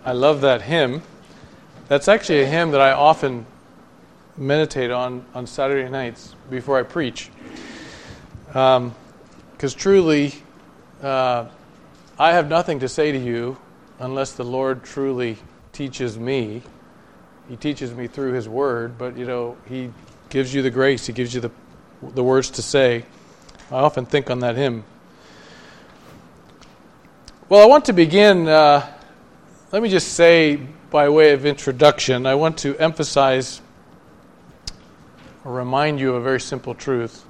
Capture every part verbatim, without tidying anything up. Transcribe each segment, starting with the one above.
I love that hymn. That's actually a hymn that I often meditate on on Saturday nights before I preach. Because um, truly, uh, I have nothing to say to you unless the Lord truly teaches me. He teaches me through His Word, but, you know, He gives you the grace. He gives you the the words to say. I often think on that hymn. Well, I want to begin, uh, let me just say by way of introduction, I want to emphasize or remind you of a very simple truth.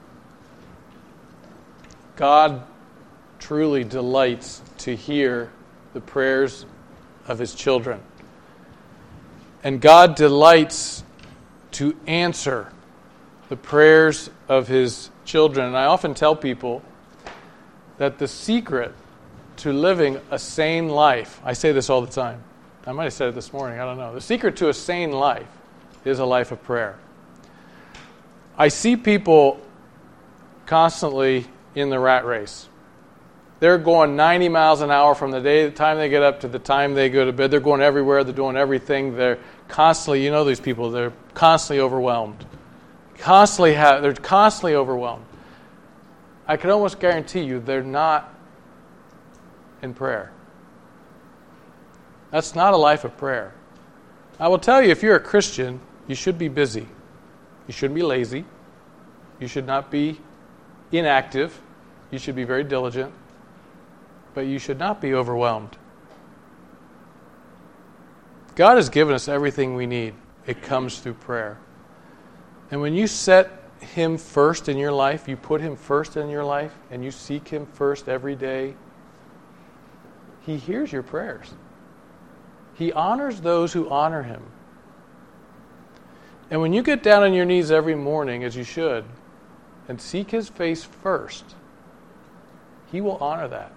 God truly delights to hear the prayers of His children. And God delights to answer the prayers of His children. And I often tell people that the secret to living a sane life, I say this all the time. I might have said it this morning, I don't know. The secret to a sane life is a life of prayer. I see people constantly in the rat race. They're going ninety miles an hour from the day the time they get up to the time they go to bed. They're going everywhere. They're doing everything. They're constantly, you know these people, they're constantly overwhelmed. Constantly have, they're constantly overwhelmed. I can almost guarantee you they're not in prayer. That's not a life of prayer. I will tell you, if you're a Christian, you should be busy. You shouldn't be lazy. You should not be inactive. You should be very diligent. But you should not be overwhelmed. God has given us everything we need. It comes through prayer. And when you set Him first in your life, you put Him first in your life, and you seek Him first every day, He hears your prayers. He honors those who honor Him. And when you get down on your knees every morning, as you should, and seek His face first, He will honor that.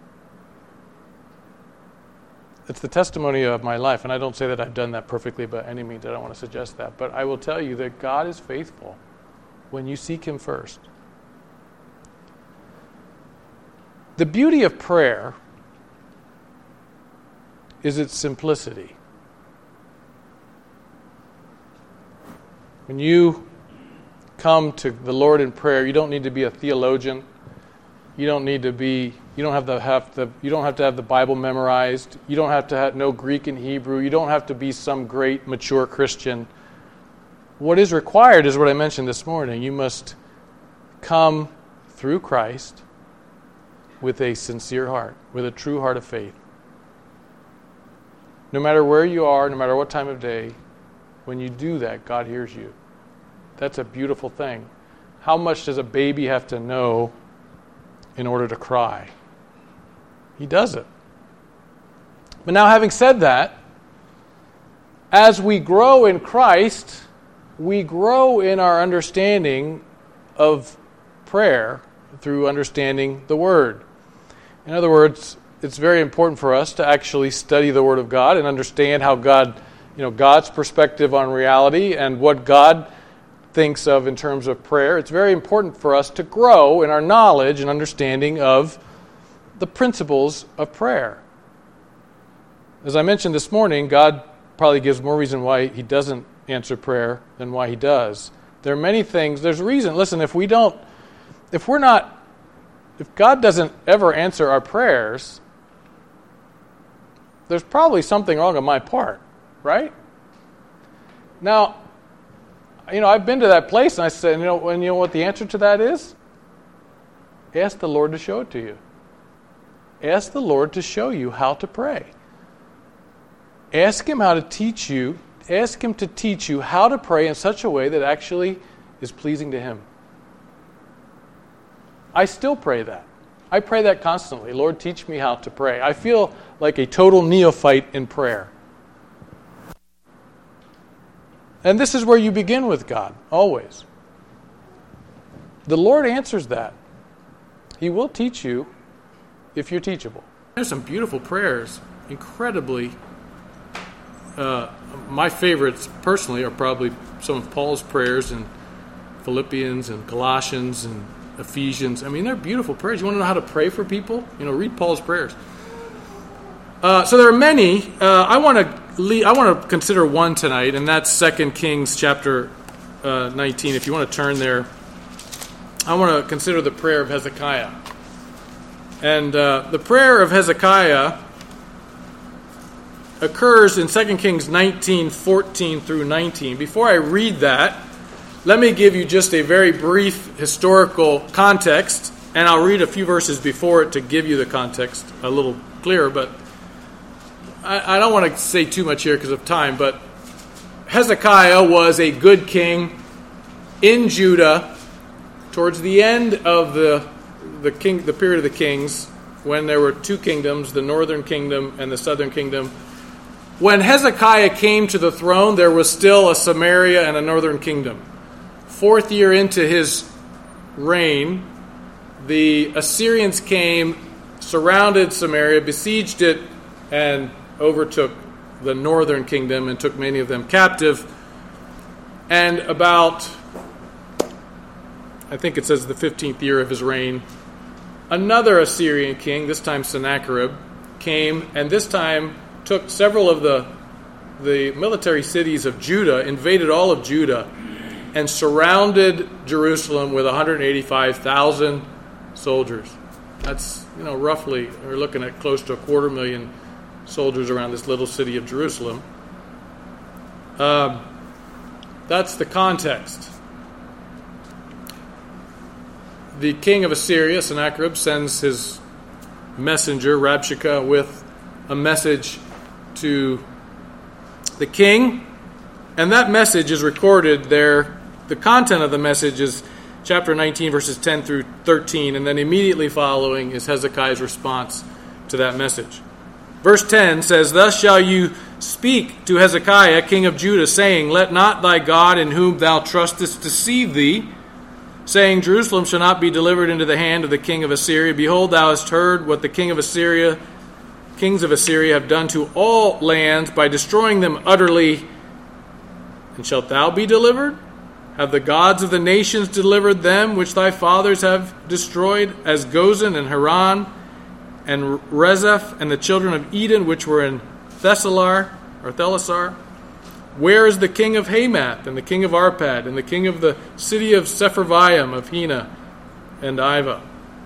It's the testimony of my life, and I don't say that I've done that perfectly by any means. I don't want to suggest that. But I will tell you that God is faithful when you seek Him first. The beauty of prayer is its simplicity. When you come to the Lord in prayer, you don't need to be a theologian. You don't need to be, you don't have to have the, you don't have to have the Bible memorized. You don't have to have, know Greek and Hebrew. You don't have to be some great, mature Christian. What is required is what I mentioned this morning. You must come through Christ with a sincere heart, with a true heart of faith. No matter where you are, no matter what time of day, when you do that, God hears you. That's a beautiful thing. How much does a baby have to know in order to cry? He does it. But now, having said that, as we grow in Christ, we grow in our understanding of prayer through understanding the Word. In other words, it's very important for us to actually study the Word of God and understand how God, you know, God's perspective on reality and what God thinks of in terms of prayer. It's very important for us to grow in our knowledge and understanding of the principles of prayer. As I mentioned this morning, God probably gives more reason why He doesn't answer prayer than why He does. There are many things. There's a reason. Listen, if we don't, if we're not, if God doesn't ever answer our prayers, there's probably something wrong on my part, right? Now, you know, I've been to that place, and I said, you know, and you know what the answer to that is? Ask the Lord to show it to you. Ask the Lord to show you how to pray. Ask Him how to teach you. Ask Him to teach you how to pray in such a way that actually is pleasing to Him. I still pray that. I pray that constantly. Lord, teach me how to pray. I feel like a total neophyte in prayer. And this is where you begin with God, always. The Lord answers that. He will teach you if you're teachable. There's some beautiful prayers, incredibly. Uh, my favorites, personally, are probably some of Paul's prayers in Philippians and Colossians and Ephesians. I mean, they're beautiful prayers. You want to know how to pray for people? You know, read Paul's prayers. Uh, so there are many. Uh, I want to lead, I want to consider one tonight, and that's Second Kings chapter uh, nineteen. If you want to turn there, I want to consider the prayer of Hezekiah. And uh, the prayer of Hezekiah occurs in Second Kings nineteen, fourteen through nineteen. Before I read that, let me give you just a very brief historical context, and I'll read a few verses before it to give you the context a little clearer, but I, I don't want to say too much here because of time, but Hezekiah was a good king in Judah towards the end of the the king the period of the kings, when there were two kingdoms, the northern kingdom and the southern kingdom. When Hezekiah came to the throne, there was still a Samaria and a northern kingdom. Fourth year into his reign, the Assyrians came, surrounded Samaria, besieged it, and overtook the northern kingdom and took many of them captive. And about, I think it says the fifteenth year of his reign, another Assyrian king, this time Sennacherib, came, and this time took several of the the military cities of Judah, invaded all of Judah, and surrounded Jerusalem with one hundred eighty-five thousand soldiers. That's, you know, roughly, we're looking at close to a quarter million soldiers around this little city of Jerusalem. Um, that's the context. The king of Assyria, Sennacherib, sends his messenger, Rabshakeh, with a message to the king, and that message is recorded there. The content of the message is chapter nineteen, verses ten through thirteen, and then immediately following is Hezekiah's response to that message. Verse ten says, "Thus shall you speak to Hezekiah, king of Judah, saying, Let not thy God in whom thou trustest deceive thee, saying, Jerusalem shall not be delivered into the hand of the king of Assyria. Behold, thou hast heard what the king of Assyria, kings of Assyria have done to all lands by destroying them utterly. And shalt thou be delivered? Have the gods of the nations delivered them which thy fathers have destroyed, as Gozan and Haran and Rezeph and the children of Eden which were in Thessalar or Thelasar? Where is the king of Hamath and the king of Arpad and the king of the city of Sepharvaim of Hena and Iva?"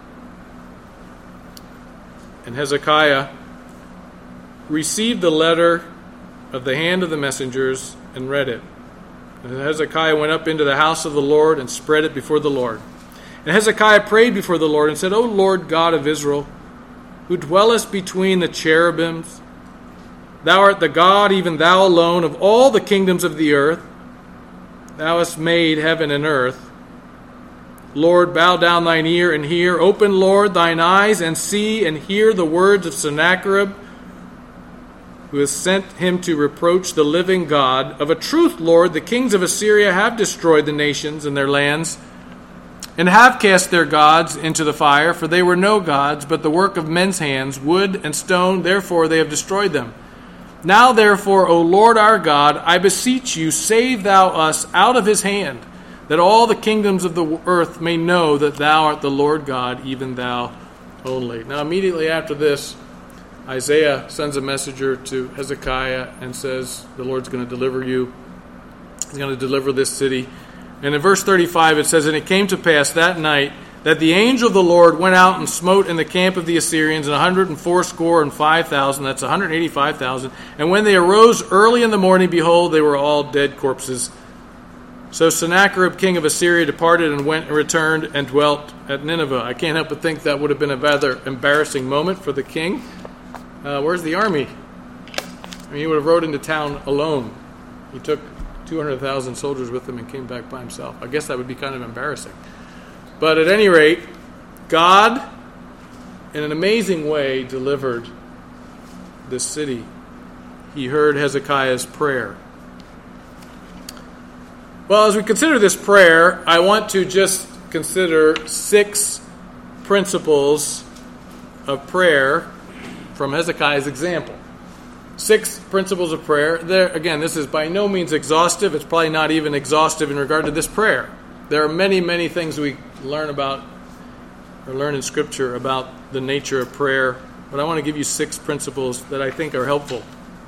And Hezekiah received the letter of the hand of the messengers and read it. And Hezekiah went up into the house of the Lord and spread it before the Lord. And Hezekiah prayed before the Lord and said, O Lord God of Israel, who dwellest between the cherubims, thou art the God, even thou alone, of all the kingdoms of the earth. Thou hast made heaven and earth. Lord, bow down thine ear and hear. Open, Lord, thine eyes and see and hear the words of Sennacherib, who has sent him to reproach the living God. Of a truth, Lord, the kings of Assyria have destroyed the nations and their lands, and have cast their gods into the fire, for they were no gods, but the work of men's hands, wood and stone, therefore they have destroyed them. Now therefore, O Lord our God, I beseech you, save thou us out of his hand, that all the kingdoms of the earth may know that thou art the Lord God, even thou only. Now immediately after this, Isaiah sends a messenger to Hezekiah and says, the Lord's going to deliver you. He's going to deliver this city. And in verse thirty-five it says, And it came to pass that night that the angel of the Lord went out and smote in the camp of the Assyrians an hundred and fourscore and five thousand. That's one hundred eighty-five thousand. And when they arose early in the morning, behold, they were all dead corpses. So Sennacherib, king of Assyria, departed and went and returned and dwelt at Nineveh. I can't help but think that would have been a rather embarrassing moment for the king. Uh, where's the army? I mean, he would have rode into town alone. He took two hundred thousand soldiers with him and came back by himself. I guess that would be kind of embarrassing. But at any rate, God, in an amazing way, delivered this city. He heard Hezekiah's prayer. Well, as we consider this prayer, I want to just consider six principles of prayer from Hezekiah's example. Six principles of prayer. There, again, this is by no means exhaustive. It's probably not even exhaustive in regard to this prayer. There are many, many things we learn about or learn in Scripture about the nature of prayer. but I want to give you six principles that I think are helpful.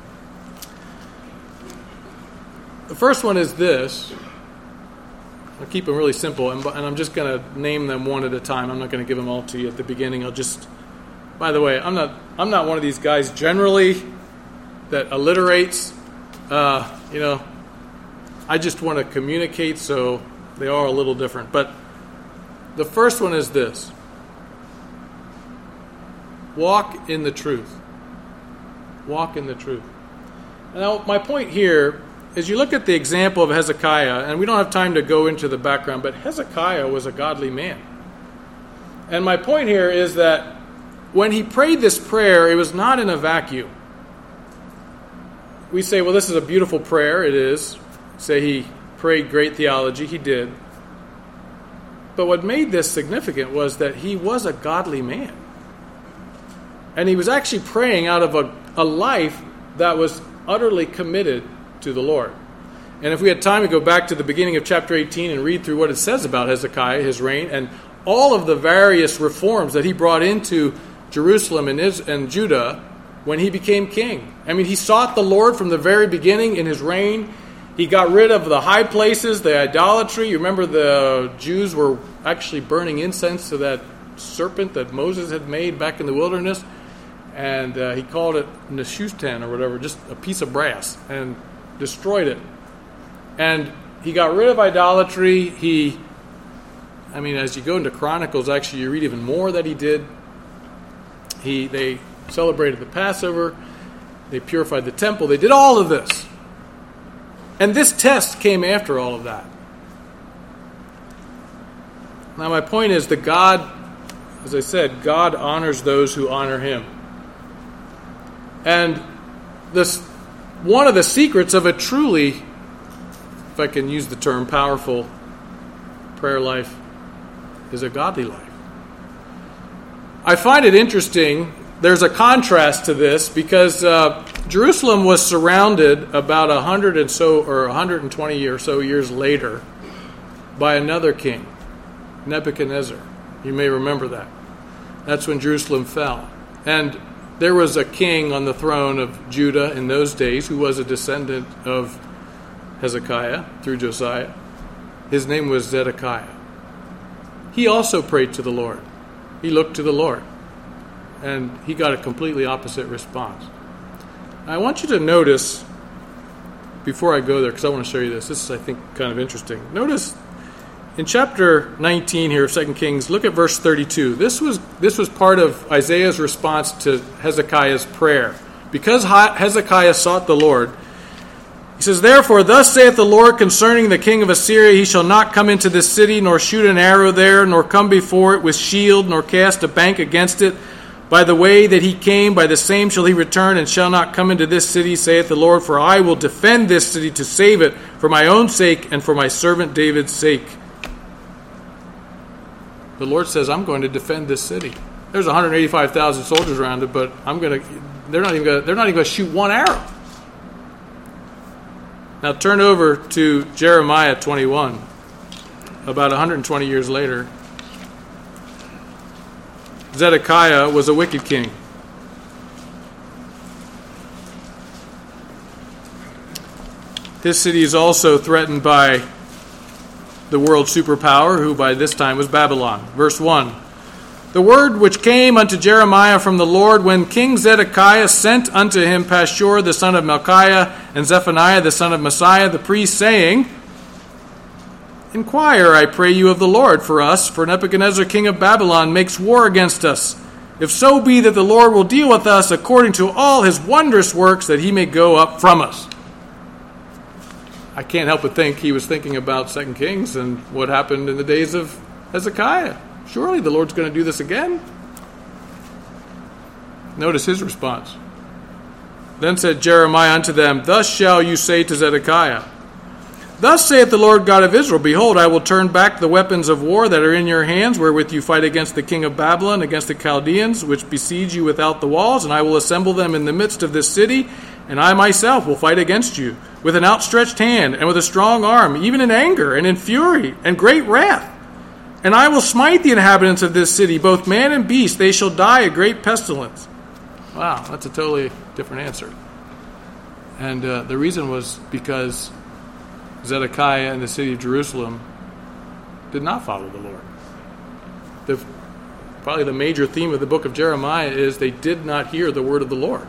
The first one is this. I'll keep them really simple, and, and I'm just going to name them one at a time. I'm not going to give them all to you at the beginning. I'll just, by the way, I'm not I'm not one of these guys generally that alliterates. Uh, you know, I just want to communicate, so they are a little different. But the first one is this. Walk in the truth. Walk in the truth. Now, my point here is you look at the example of Hezekiah, and we don't have time to go into the background, but Hezekiah was a godly man. And my point here is that when he prayed this prayer, it was not in a vacuum. We say, well, this is a beautiful prayer. It is. Say he prayed great theology. He did. But what made this significant was that he was a godly man. And he was actually praying out of a, a life that was utterly committed to the Lord. And if we had time to go back to the beginning of chapter eighteen and read through what it says about Hezekiah, his reign, and all of the various reforms that he brought into Jerusalem and, Is- and Judah when he became king. I mean, he sought the Lord from the very beginning in his reign. He got rid of the high places, the idolatry. You remember the Jews were actually burning incense to that serpent that Moses had made back in the wilderness. And uh, he called it Nehushtan or whatever, just a piece of brass, and destroyed it. And he got rid of idolatry. He, I mean, as you go into Chronicles, actually, you read even more that he did. He, they celebrated the Passover. They purified the temple. They did all of this. And this test came after all of that. Now, my point is that God, as I said, God honors those who honor him. And this, one of the secrets of a truly, if I can use the term, powerful prayer life is a godly life. I find it interesting. There's a contrast to this because uh, Jerusalem was surrounded about a hundred and so, or a hundred and twenty or so years later, by another king, Nebuchadnezzar. You may remember that. That's when Jerusalem fell, and there was a king on the throne of Judah in those days who was a descendant of Hezekiah through Josiah. His name was Zedekiah. He also prayed to the Lord. He looked to the Lord. And he got a completely opposite response. I want you to notice, before I go there, because I want to show you this. This is, I think, kind of interesting. Notice in chapter nineteen here of Second Kings, look at verse thirty-two. This was this was part of Isaiah's response to Hezekiah's prayer. Because Hezekiah sought the Lord, he says, "Therefore, thus saith the Lord concerning the king of Assyria, he shall not come into this city, nor shoot an arrow there, nor come before it with shield, nor cast a bank against it. By the way that he came, by the same shall he return, and shall not come into this city, saith the Lord, for I will defend this city to save it, for my own sake and for my servant David's sake." The Lord says, I'm going to defend this city. There's one hundred eighty-five thousand soldiers around it, but I'm going to they're not even going to, they're not even going to shoot one arrow. Now turn over to Jeremiah twenty-one, about one hundred twenty years later. Zedekiah was a wicked king. His city is also threatened by the world superpower, who by this time was Babylon. Verse one. The word which came unto Jeremiah from the Lord, when King Zedekiah sent unto him Pashur the son of Malchiah, and Zephaniah the son of Messiah the priest, saying, Inquire, I pray you, of the Lord for us, for Nebuchadnezzar king of Babylon makes war against us. If so be that the Lord will deal with us according to all his wondrous works, that he may go up from us. I can't help but think he was thinking about Second Kings and what happened in the days of Hezekiah. Surely the Lord's going to do this again. Notice his response. Then said Jeremiah unto them, Thus shall you say to Zedekiah, Thus saith the Lord God of Israel, Behold, I will turn back the weapons of war that are in your hands, wherewith you fight against the king of Babylon, against the Chaldeans, which besiege you without the walls, and I will assemble them in the midst of this city, and I myself will fight against you, with an outstretched hand, and with a strong arm, even in anger, and in fury, and great wrath. And I will smite the inhabitants of this city, both man and beast, they shall die a great pestilence. Wow, that's a totally different answer. And uh, the reason was because Zedekiah and the city of Jerusalem did not follow the Lord. The, probably the major theme of the book of Jeremiah is they did not hear the word of the Lord.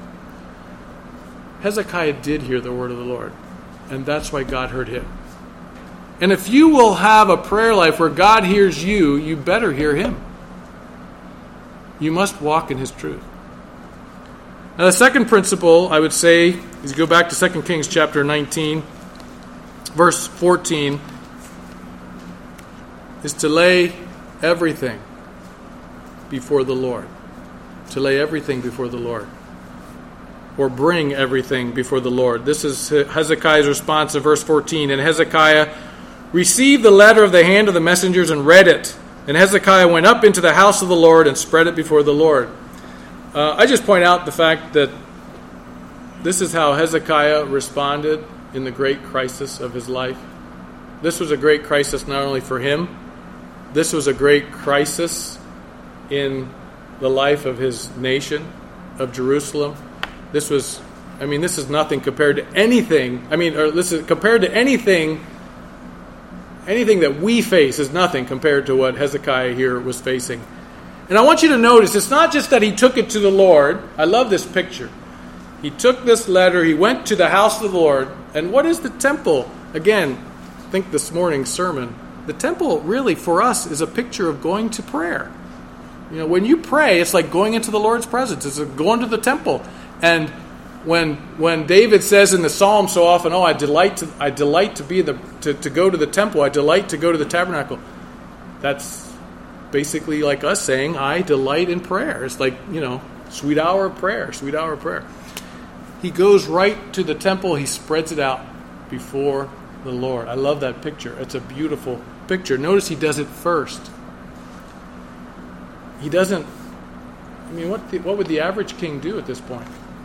Hezekiah did hear the word of the Lord, and that's why God heard him. And if you will have a prayer life where God hears you, you better hear him. You must walk in his truth. Now, the second principle, I would say, is go back to Second Kings chapter nineteen, verse fourteen, is to lay everything before the Lord. To lay everything before the Lord. Or bring everything before the Lord. This is Hezekiah's response to verse fourteen. And Hezekiah received the letter of the hand of the messengers and read it. And Hezekiah went up into the house of the Lord and spread it before the Lord. Uh, I just point out the fact that this is how Hezekiah responded in the great crisis of his life. This was a great crisis not only for him, this was a great crisis in the life of his nation, of Jerusalem. This was, I mean, this is nothing compared to anything, I mean, or this is compared to anything, anything that we face is nothing compared to what Hezekiah here was facing. And I want you to notice, it's not just that he took it to the Lord. I love this picture. He took this letter, he went to the house of the Lord, and what is the temple? Again, I think this morning's sermon, the temple really for us is a picture of going to prayer. You know, when you pray, it's like going into the Lord's presence. It's like going to the temple. And when when David says in the Psalm so often, "Oh, I delight to I delight to be in the to, to go to the temple. I delight to go to the tabernacle." That's basically like us saying, "I delight in prayer." It's like, you know, sweet hour of prayer, sweet hour of prayer. He goes right to the temple. He spreads it out before the Lord. I love that picture. It's a beautiful picture. Notice he does it first. He doesn't, I mean, what the, what would the average king do at this point?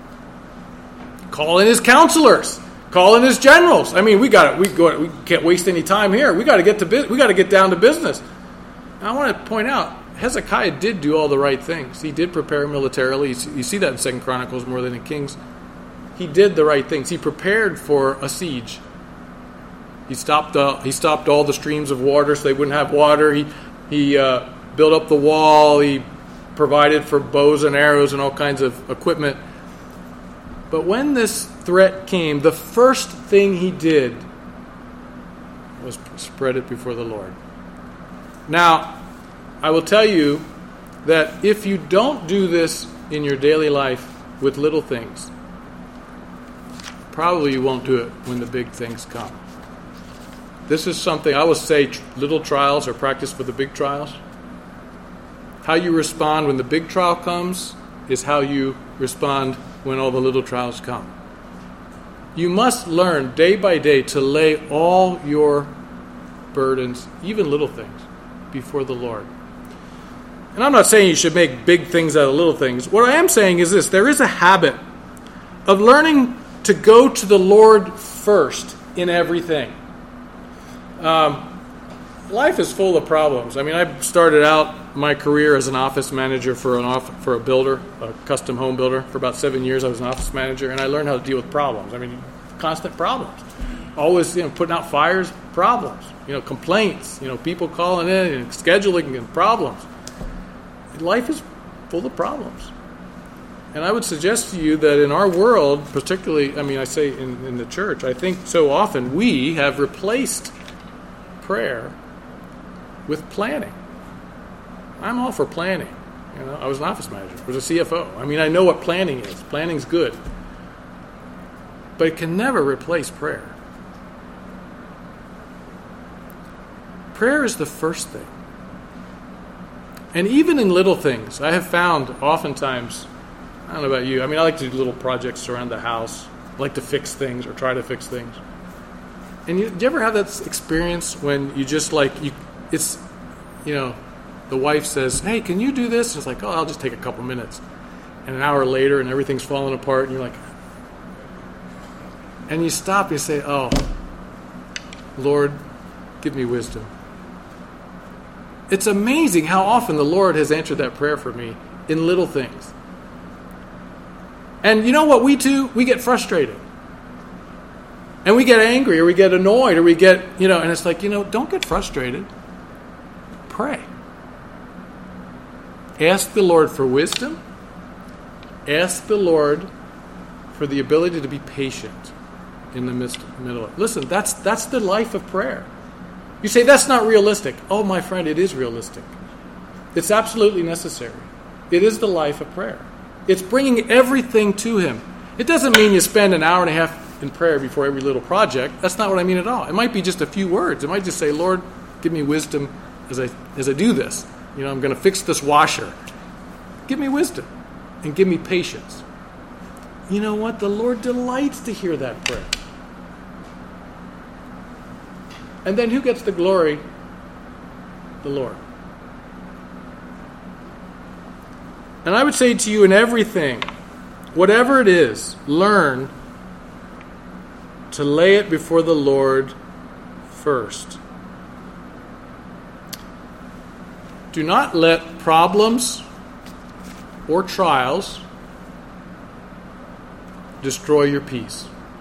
Call in his counselors. Call in his generals. I mean, we got we go. We can't waste any time here. We got to get to we got to get down to business. Now, I want to point out, Hezekiah did do all the right things. He did prepare militarily. You see that in Second Chronicles more than in Kings. He did the right things. He prepared for a siege. He stopped. Uh, he stopped all the streams of water so they wouldn't have water. He he uh, built up the wall. He provided for bows and arrows and all kinds of equipment. But when this threat came, the first thing he did was spread it before the Lord. Now, I will tell you that if you don't do this in your daily life with little things, probably you won't do it when the big things come. This is something, I will say, little trials are practiced for the big trials. How you respond when the big trial comes is how you respond when all the little trials come. You must learn day by day to lay all your burdens, even little things, before the Lord. And I'm not saying you should make big things out of little things. What I am saying is this: there is a habit of learning to go to the Lord first in everything. Um, life is full of problems. I mean, I started out my career as an office manager for an off, for a builder, a custom home builder. For about seven years, I was an office manager, and I learned how to deal with problems. I mean, constant problems. Always, you know, putting out fires, problems. You know, complaints. You know, people calling in and scheduling and problems. Life is full of problems. And I would suggest to you that in our world, particularly, I mean, I say in, in the church, I think so often we have replaced prayer with planning. I'm all for planning. You know, I was an office manager. I was a C F O. I mean, I know what planning is. Planning's good. But it can never replace prayer. Prayer is the first thing. And even in little things, I have found oftentimes, I don't know about you, I mean, I like to do little projects around the house. I like to fix things or try to fix things. And you, do you ever have that experience when you just like, you, it's, you know, the wife says, "Hey, can you do this?" And it's like, "Oh, I'll just take a couple minutes." And an hour later and everything's falling apart and you're like, and you stop and you say, "Oh, Lord, give me wisdom." It's amazing how often the Lord has answered that prayer for me in little things. And you know what we do? We get frustrated. And we get angry, or we get annoyed, or we get, you know, and it's like, you know, don't get frustrated. Pray. Ask the Lord for wisdom. Ask the Lord for the ability to be patient in the midst, middle of it. Listen, that's that's the life of prayer. You say, that's not realistic. Oh, my friend, it is realistic. It's absolutely necessary. It is the life of prayer. It's bringing everything to Him. It doesn't mean you spend an hour and a half in prayer before every little project. That's not what I mean at all. It might be just a few words. It might just say, Lord, give me wisdom as I as I do this. You know, I'm going to fix this washer. Give me wisdom and give me patience. You know what? The Lord delights to hear that prayer. And then who gets the glory? The Lord. And I would say to you, in everything, whatever it is, learn to lay it before the Lord first. Do not let problems or trials destroy your peace.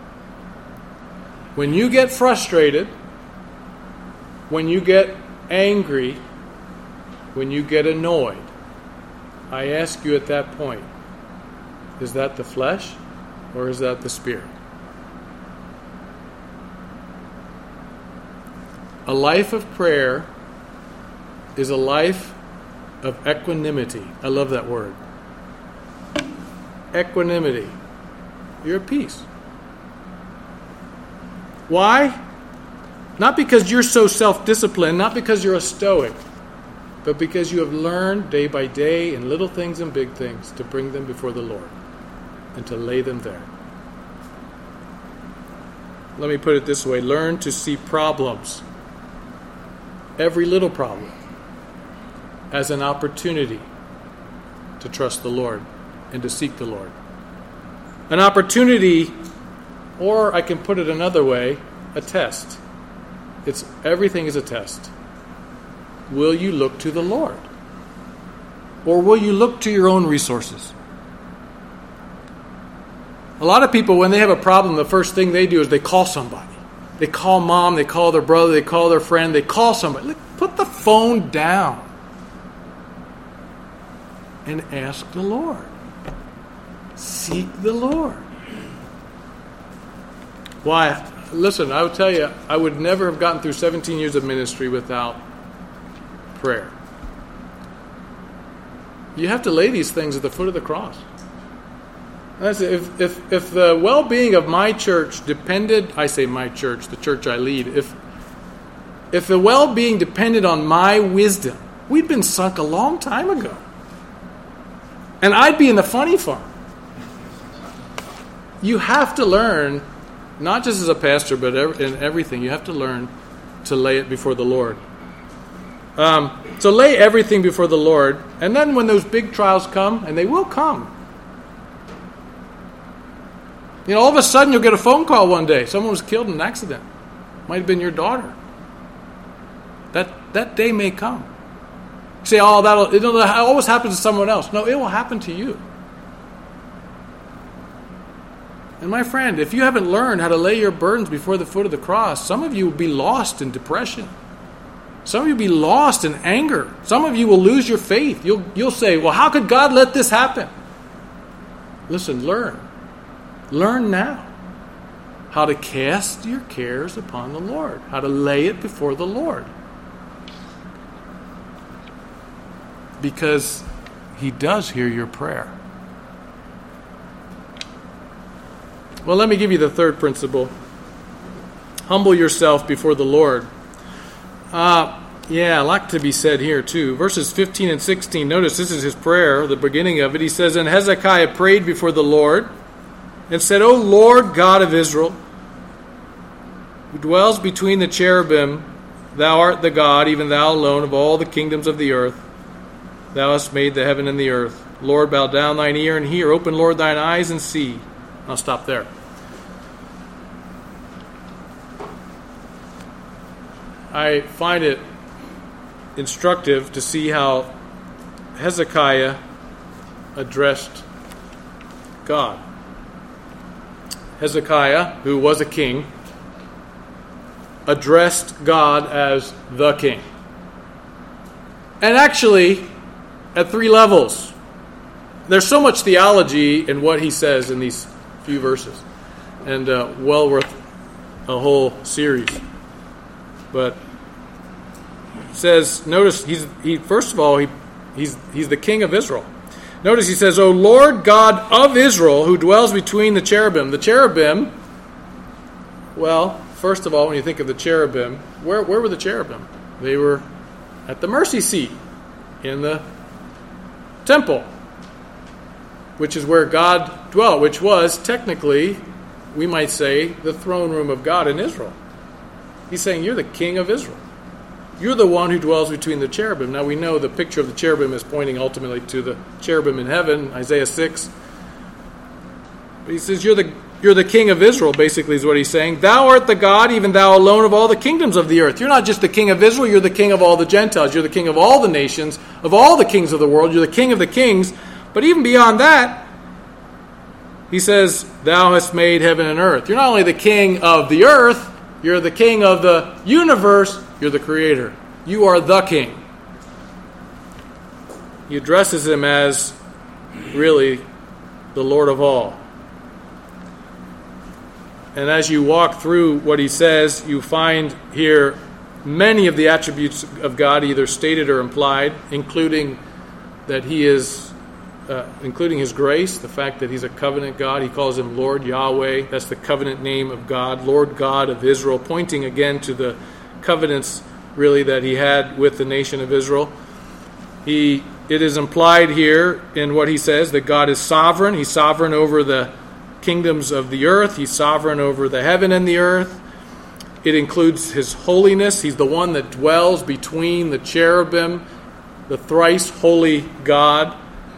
When you get frustrated, when you get angry, when you get annoyed, I ask you at that point, is that the flesh or is that the Spirit? A life of prayer is a life of equanimity. I love that word. Equanimity. You're at peace. Why? Not because you're so self-disciplined, not because you're a stoic, but because you have learned day by day in little things and big things to bring them before the Lord and to lay them there. Let me put it this way. Learn to see problems, every little problem, as an opportunity to trust the Lord and to seek the Lord. An opportunity, or I can put it another way, a test. It's everything is a test. Will you look to the Lord? Or will you look to your own resources? A lot of people, when they have a problem, the first thing they do is they call somebody. They call mom, they call their brother, they call their friend, they call somebody. Look, put the phone down and ask the Lord. Seek the Lord. Why? Listen, I would tell you, I would never have gotten through seventeen years of ministry without prayer. You have to lay these things at the foot of the cross. That's it. If, if, if the well-being of my church depended, I say my church, the church I lead, if, if the well-being depended on my wisdom, we'd been sunk a long time ago. And I'd be in the funny farm. You have to learn, not just as a pastor, but in everything, you have to learn to lay it before the Lord. Um, so lay everything before the Lord, and then when those big trials come, and they will come, you know, all of a sudden you'll get a phone call one day. Someone was killed in an accident. Might have been your daughter. That that day may come. You say, oh, that'll it'll always happen to someone else. No, it will happen to you. And my friend, if you haven't learned how to lay your burdens before the foot of the cross, some of you will be lost in depression. Some of you will be lost in anger. Some of you will lose your faith. You'll you'll say, well, how could God let this happen? Listen, learn. Learn now how to cast your cares upon the Lord, how to lay it before the Lord. Because He does hear your prayer. Well, let me give you the third principle. Humble yourself before the Lord. Uh, yeah, a lot to be said here too. Verses fifteen and sixteen, notice this is his prayer, the beginning of it. He says, and Hezekiah prayed before the Lord and said, O Lord God of Israel, who dwells between the cherubim, thou art the God, even thou alone, of all the kingdoms of the earth. Thou hast made the heaven and the earth. Lord, bow down thine ear and hear. Open, Lord, thine eyes and see. I'll stop there. I find it instructive to see how Hezekiah addressed God. Hezekiah, who was a king, addressed God as the king. And actually, at three levels. There's so much theology in what he says in these few verses. And uh, well worth a whole series. But it says, notice, he's he first of all, he he's he's the king of Israel. Notice he says, O Lord God of Israel, who dwells between the cherubim. The cherubim, well, first of all, when you think of the cherubim, where, where were the cherubim? They were at the mercy seat in the temple, which is where God dwelt, which was technically, we might say, the throne room of God in Israel. He's saying, you're the king of Israel. You're the one who dwells between the cherubim. Now we know the picture of the cherubim is pointing ultimately to the cherubim in heaven, Isaiah six. But he says, you're the you're the king of Israel, basically is what he's saying. Thou art the God, even thou alone, of all the kingdoms of the earth. You're not just the king of Israel, you're the king of all the Gentiles. You're the king of all the nations, of all the kings of the world. You're the king of the kings. But even beyond that, he says, thou hast made heaven and earth. You're not only the king of the earth, you're the king of the universe. You're the creator. You are the king. He addresses him as really the Lord of all. And as you walk through what he says, you find here many of the attributes of God either stated or implied, including that he is, uh, including his grace, the fact that he's a covenant God. He calls him Lord Yahweh. That's the covenant name of God, Lord God of Israel, pointing again to the covenants really that he had with the nation of Israel. He it is implied here in what he says that God is sovereign. He's sovereign over the kingdoms of the earth. He's sovereign over the heaven and the earth. It includes his holiness. He's the one that dwells between the cherubim, the thrice holy God.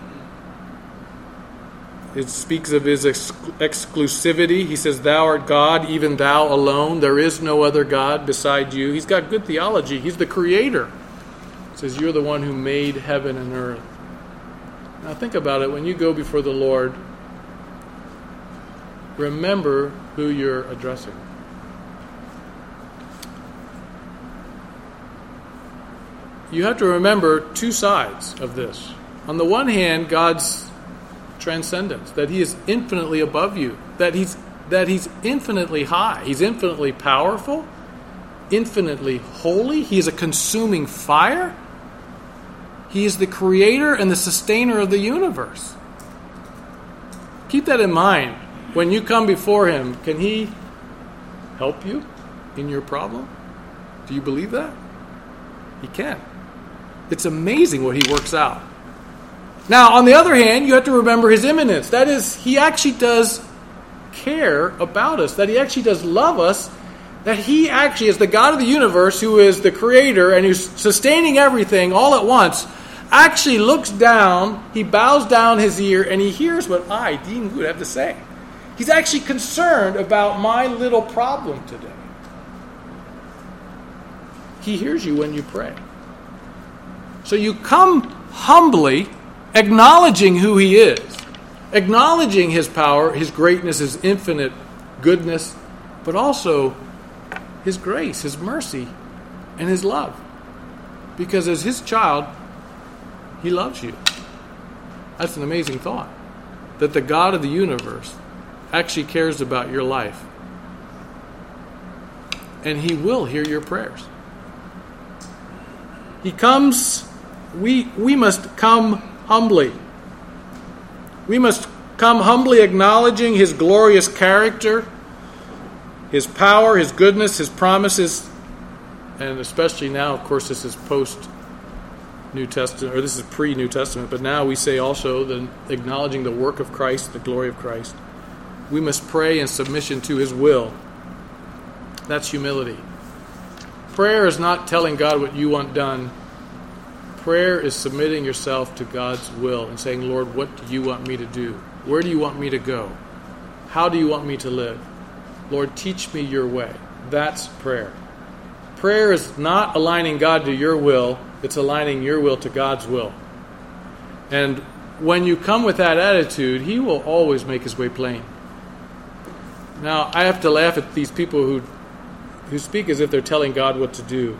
It speaks of his ex- exclusivity. He says, thou art God, even thou alone. There is no other God beside you. He's got good theology. He's the creator. He says, you're the one who made heaven and earth. Now think about it. When you go before the Lord, remember who you're addressing. You have to remember two sides of this. On the one hand, God's transcendence, that he is infinitely above you, that he's that he's infinitely high, he's infinitely powerful, infinitely holy, he is a consuming fire, he is the creator and the sustainer of the universe. Keep that in mind. When you come before him, can he help you in your problem? Do you believe that? He can. It's amazing what he works out. Now, on the other hand, you have to remember his immanence. That is, he actually does care about us, that he actually does love us, that he actually is the God of the universe who is the creator and who's sustaining everything all at once, actually looks down, he bows down his ear, and he hears what I, Dean Good, have to say. He's actually concerned about my little problem today. He hears you when you pray. So you come humbly, acknowledging who he is, acknowledging his power, his greatness, his infinite goodness, but also his grace, his mercy, and his love. Because as his child, he loves you. That's an amazing thought. That the God of the universe actually cares about your life. And he will hear your prayers. He comes, we we must come humbly. We must come humbly acknowledging his glorious character, his power, his goodness, his promises, and especially now, of course, this is post-New Testament, or this is pre-New Testament, but now we say also that acknowledging the work of Christ, the glory of Christ. We must pray in submission to his will. That's humility. Prayer is not telling God what you want done. Prayer is submitting yourself to God's will and saying, Lord, what do you want me to do? Where do you want me to go? How do you want me to live? Lord, teach me your way. That's prayer. Prayer is not aligning God to your will. It's aligning your will to God's will. And when you come with that attitude, he will always make his way plain. Now, I have to laugh at these people who who speak as if they're telling God what to do.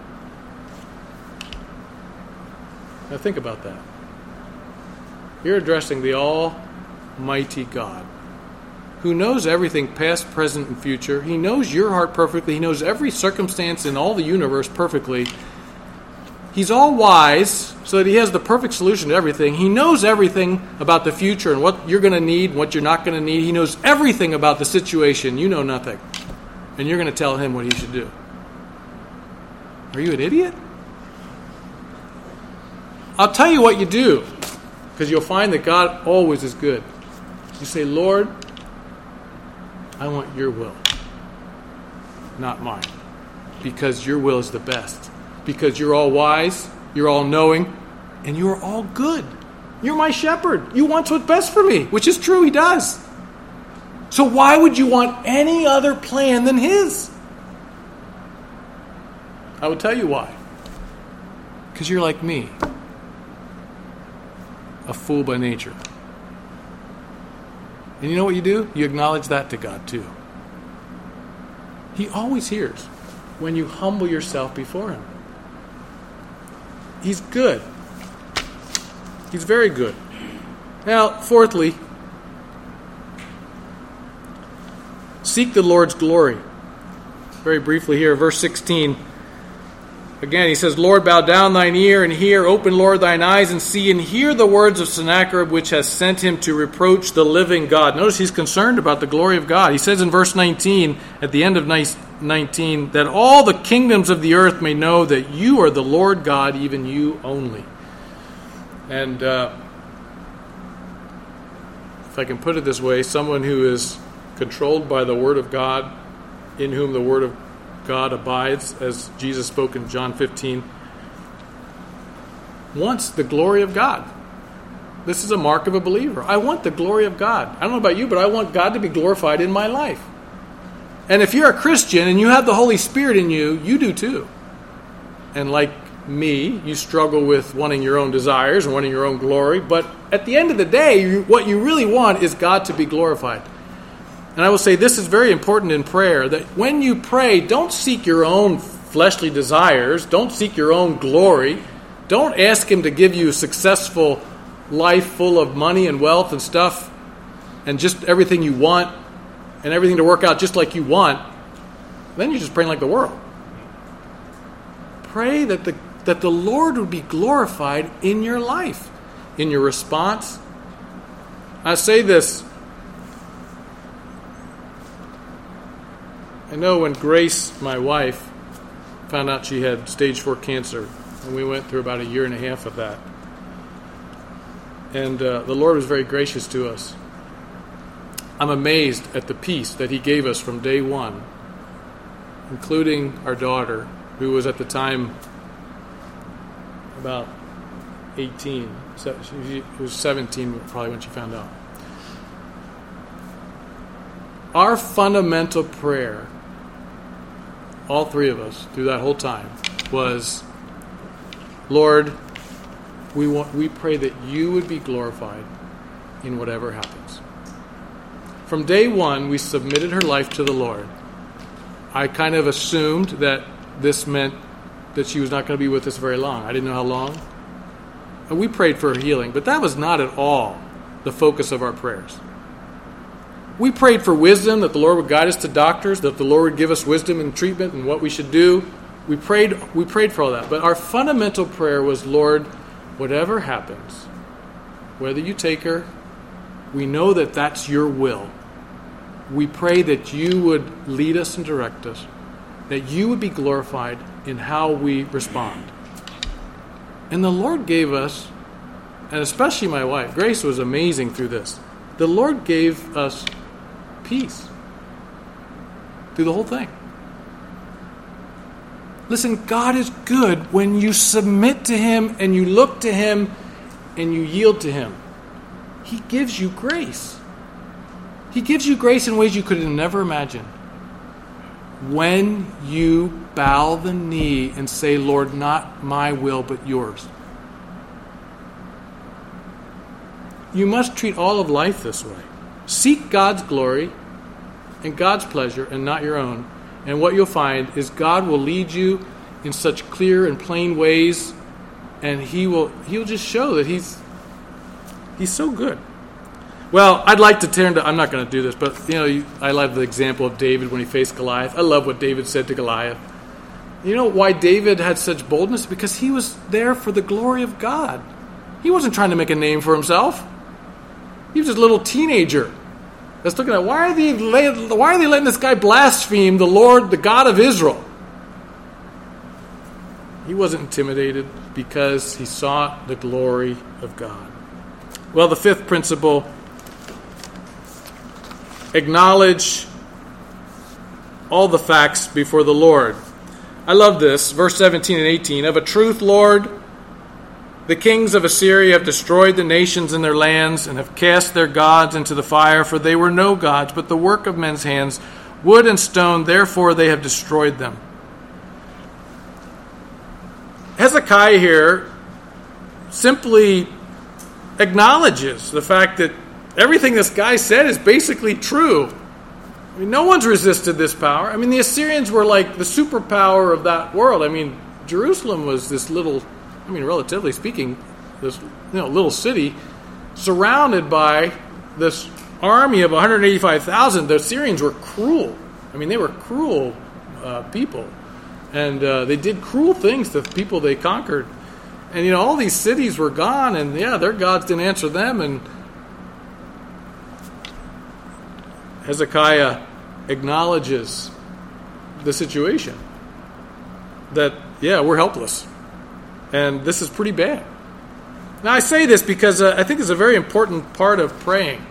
Now think about that. You're addressing the Almighty God, who knows everything past, present, and future. He knows your heart perfectly. He knows every circumstance in all the universe perfectly. He's all wise, so that he has the perfect solution to everything. He knows everything about the future and what you're going to need and what you're not going to need. He knows everything about the situation. You know nothing. And you're going to tell him what he should do. Are you an idiot? I'll tell you what you do, because you'll find that God always is good. You say, Lord, I want your will, not mine, because your will is the best. Because you're all wise, you're all knowing, and you're all good. You're my shepherd. You want what's best for me, which is true, he does. So why would you want any other plan than his? I will tell you why. Because you're like me, a fool by nature. And you know what you do? You acknowledge that to God too. He always hears when you humble yourself before him. He's good. He's very good. Now, fourthly, seek the Lord's glory. Very briefly here, verse sixteen. Again, he says, Lord, bow down thine ear and hear. Open, Lord, thine eyes and see and hear the words of Sennacherib, which has sent him to reproach the living God. Notice he's concerned about the glory of God. He says in verse nineteen, at the end of nineteen, that all the kingdoms of the earth may know that you are the Lord God, even you only. And uh, if I can put it this way, someone who is controlled by the Word of God, in whom the Word of God abides, as Jesus spoke in John fifteen, wants the glory of God. This is a mark of a believer. I want the glory of God. I don't know about you, but I want God to be glorified in my life. And if you're a Christian and you have the Holy Spirit in you, you do too. And like me, you struggle with wanting your own desires and wanting your own glory. But at the end of the day, you, what you really want is God to be glorified. And I will say this is very important in prayer, that when you pray, don't seek your own fleshly desires. Don't seek your own glory. Don't ask him to give you a successful life full of money and wealth and stuff and just everything you want and everything to work out just like you want. Then you're just praying like the world. Pray that the, that the Lord would be glorified in your life, in your response. I say this. I know when Grace, my wife, found out she had stage four cancer, and we went through about a year and a half of that. And uh, the Lord was very gracious to us. I'm amazed at the peace that he gave us from day one, including our daughter, who was at the time about eighteen. She was seventeen probably when she found out. Our fundamental prayer, all three of us, through that whole time, was, Lord, we want, we pray that you would be glorified in whatever happens. From day one, we submitted her life to the Lord. I kind of assumed that this meant that she was not going to be with us very long. I didn't know how long. And we prayed for her healing, but that was not at all the focus of our prayers. We prayed for wisdom, that the Lord would guide us to doctors, that the Lord would give us wisdom in treatment and what we should do. We prayed, we prayed for all that. But our fundamental prayer was, Lord, whatever happens, whether you take her, we know that that's your will. We pray that you would lead us and direct us, that you would be glorified in how we respond. And the Lord gave us, and especially my wife, Grace was amazing through this. The Lord gave us peace through the whole thing. Listen, God is good when you submit to him and you look to him and you yield to him. He gives you grace. He gives you grace in ways you could never imagine. When you bow the knee and say, Lord, not my will, but yours. You must treat all of life this way. Seek God's glory and God's pleasure and not your own. And what you'll find is God will lead you in such clear and plain ways, and he will he'll just show that he's he's so good. Well, I'd like to turn to, I'm not going to do this, but you know, you, I love the example of David when he faced Goliath. I love what David said to Goliath. You know why David had such boldness? Because he was there for the glory of God. He wasn't trying to make a name for himself. He was just a little teenager that's looking at, why are they, why are they letting this guy blaspheme the Lord, the God of Israel? He wasn't intimidated because he sought the glory of God. Well, the fifth principle, acknowledge all the facts before the Lord. I love this, verse seventeen and eighteen. Of a truth, Lord, the kings of Assyria have destroyed the nations and their lands and have cast their gods into the fire, for they were no gods, but the work of men's hands, wood and stone, therefore they have destroyed them. Hezekiah here simply acknowledges the fact that everything this guy said is basically true. I mean, no one's resisted this power. I mean, the Assyrians were like the superpower of that world. I mean, Jerusalem was this little, I mean, relatively speaking, this you know little city surrounded by this army of one hundred eighty-five thousand. The Assyrians were cruel. I mean, they were cruel uh, people. And uh, they did cruel things to the people they conquered. And, you know, all these cities were gone, and, yeah, their gods didn't answer them. And Hezekiah acknowledges the situation. That, yeah, we're helpless. And this is pretty bad. Now, I say this because uh, I think it's a very important part of praying.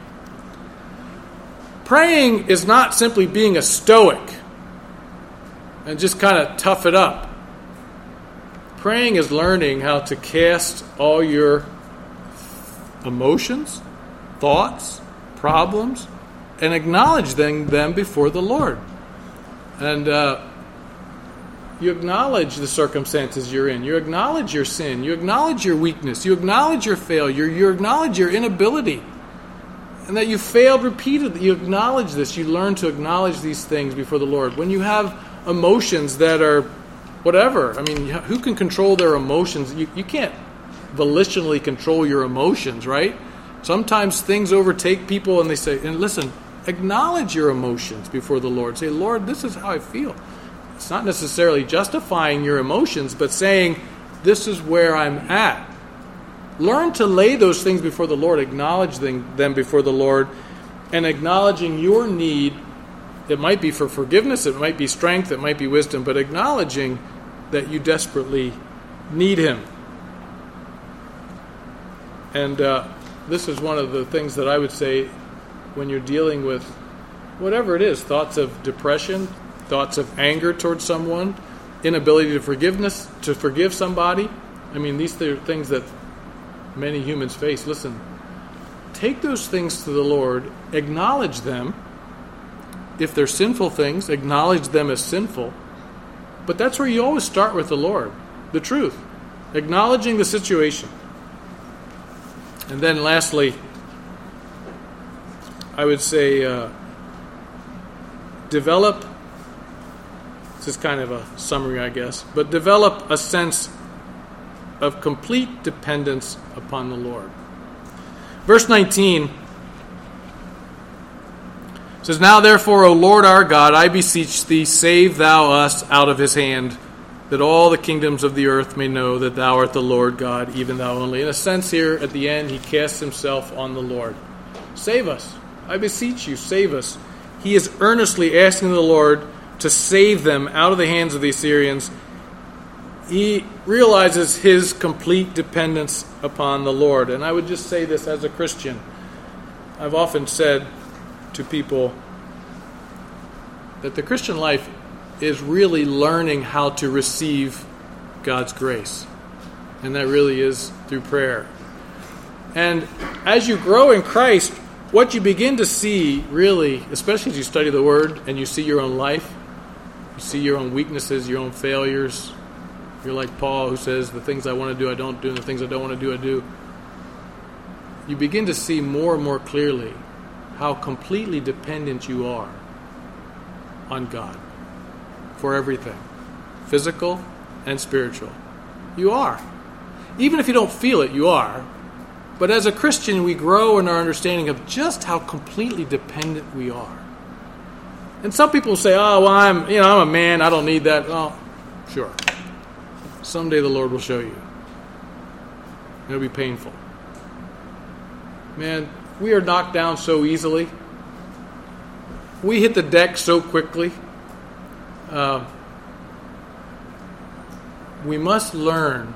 Praying is not simply being a stoic and just kind of tough it up. Praying is learning how to cast all your emotions, thoughts, problems, and acknowledge them, them before the Lord. And uh, you acknowledge the circumstances you're in. You acknowledge your sin. You acknowledge your weakness. You acknowledge your failure. You acknowledge your inability. And that you failed repeatedly. You acknowledge this. You learn to acknowledge these things before the Lord. When you have emotions that are whatever, I mean, who can control their emotions? You, you can't volitionally control your emotions, right? Sometimes things overtake people and they say, and listen, acknowledge your emotions before the Lord. Say, Lord, this is how I feel. It's not necessarily justifying your emotions, but saying, this is where I'm at. Learn to lay those things before the Lord, acknowledge them before the Lord, and acknowledging your need. It might be for forgiveness, it might be strength, it might be wisdom, but acknowledging that you desperately need Him. And uh, this is one of the things that I would say when you're dealing with whatever it is, thoughts of depression, thoughts of anger towards someone, inability to forgiveness, to forgive somebody. I mean, these are things that many humans face. Listen, take those things to the Lord, acknowledge them. If they're sinful things, acknowledge them as sinful. But that's where you always start with the Lord, the truth, acknowledging the situation. And then lastly, I would say uh, develop, this is kind of a summary, I guess, but develop a sense of complete dependence upon the Lord. Verse nineteen says, Now therefore, O Lord our God, I beseech thee, save thou us out of his hand, that all the kingdoms of the earth may know that thou art the Lord God, even thou only. In a sense here, at the end, he casts himself on the Lord. Save us. I beseech you, save us. He is earnestly asking the Lord to save them out of the hands of the Assyrians. He realizes his complete dependence upon the Lord. And I would just say this as a Christian. I've often said to people that the Christian life is really learning how to receive God's grace. And that really is through prayer. And as you grow in Christ, what you begin to see really, especially as you study the Word and you see your own life, you see your own weaknesses, your own failures. You're like Paul, who says, the things I want to do, I don't do, and the things I don't want to do, I do. You begin to see more and more clearly how completely dependent you are on God for everything, physical and spiritual. You are. Even if you don't feel it, you are. But as a Christian, we grow in our understanding of just how completely dependent we are. And some people say, "Oh, well, I'm, you know, I'm a man. I don't need that." Well, sure. Someday the Lord will show you. It'll be painful. Man, we are knocked down so easily. We hit the deck so quickly. Uh, we must learn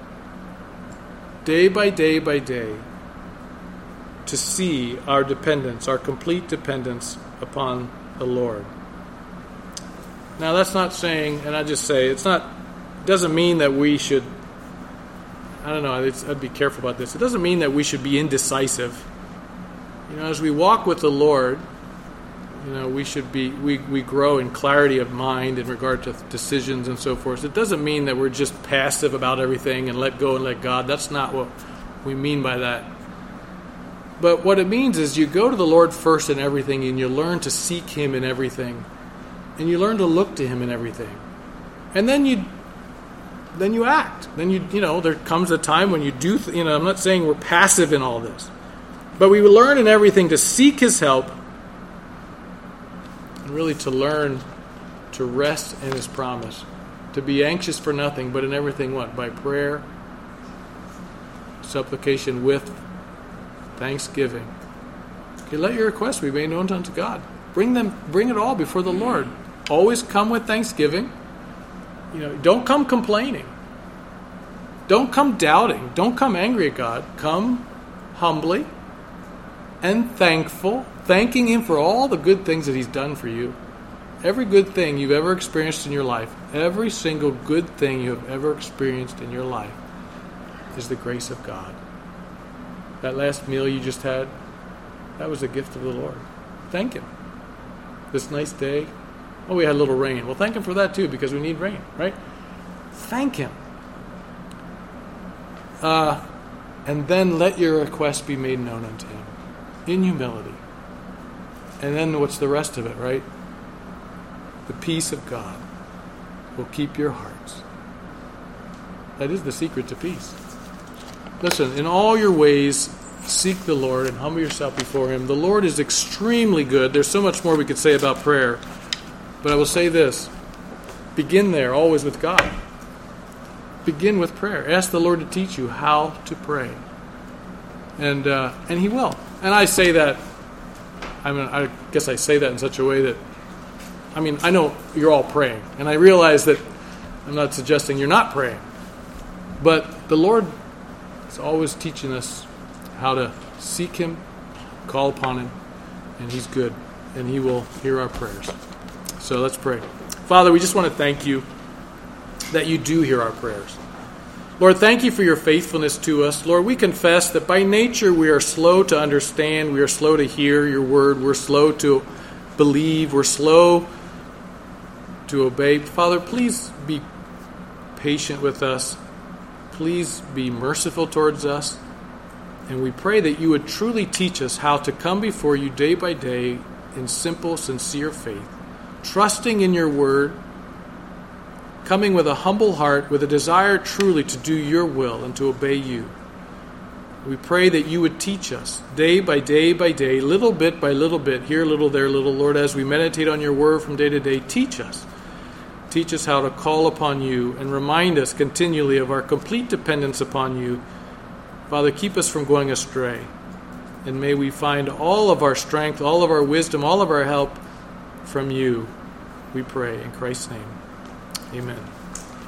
day by day by day to see our dependence, our complete dependence upon the Lord. Now, that's not saying, and I just say, it's not, it doesn't mean that we should, I don't know, it's, I'd be careful about this. It doesn't mean that we should be indecisive. You know, as we walk with the Lord, you know, we should be, we, we grow in clarity of mind in regard to decisions and so forth. It doesn't mean that we're just passive about everything and let go and let God. That's not what we mean by that. But what it means is you go to the Lord first in everything, and you learn to seek Him in everything. And you learn to look to Him in everything. And then you then you act. Then you you know, there comes a time when you do, th- you know, I'm not saying we're passive in all this. But we learn in everything to seek His help, and really to learn to rest in His promise. To be anxious for nothing, but in everything what? By prayer, supplication with thanksgiving. Okay, let your requests be made known unto God. Bring them, bring it all before the Lord. Always come with thanksgiving. You know, don't come complaining. Don't come doubting. Don't come angry at God. Come humbly and thankful, thanking Him for all the good things that He's done for you. Every good thing you've ever experienced in your life, every single good thing you have ever experienced in your life is the grace of God. That last meal you just had, that was a gift of the Lord. Thank Him. This nice day, oh, we had a little rain. Well, thank Him for that too, because we need rain, right? Thank Him. Uh, and then let your request be made known unto Him in humility. And then what's the rest of it, right? The peace of God will keep your hearts. That is the secret to peace. Listen, in all your ways, seek the Lord and humble yourself before Him. The Lord is extremely good. There's so much more we could say about prayer. But I will say this. Begin there, always with God. Begin with prayer. Ask the Lord to teach you how to pray. And uh, and He will. And I say that, I mean, I guess I say that in such a way that, I mean, I know you're all praying. And I realize that I'm not suggesting you're not praying. But the Lord is always teaching us how to seek Him, call upon Him, and He's good, and He will hear our prayers. So let's pray. Father, we just want to thank You that You do hear our prayers. Lord, thank You for Your faithfulness to us. Lord, we confess that by nature we are slow to understand, we are slow to hear Your word, we're slow to believe, we're slow to obey. Father, please be patient with us. Please be merciful towards us. And we pray that You would truly teach us how to come before You day by day in simple, sincere faith, trusting in Your word, coming with a humble heart, with a desire truly to do Your will and to obey You. We pray that You would teach us day by day by day, little bit by little bit, here a little, there a little. Lord, as we meditate on Your word from day to day, teach us. Teach us how to call upon You and remind us continually of our complete dependence upon You. Father, keep us from going astray. And may we find all of our strength, all of our wisdom, all of our help from You. We pray in Christ's name. Amen.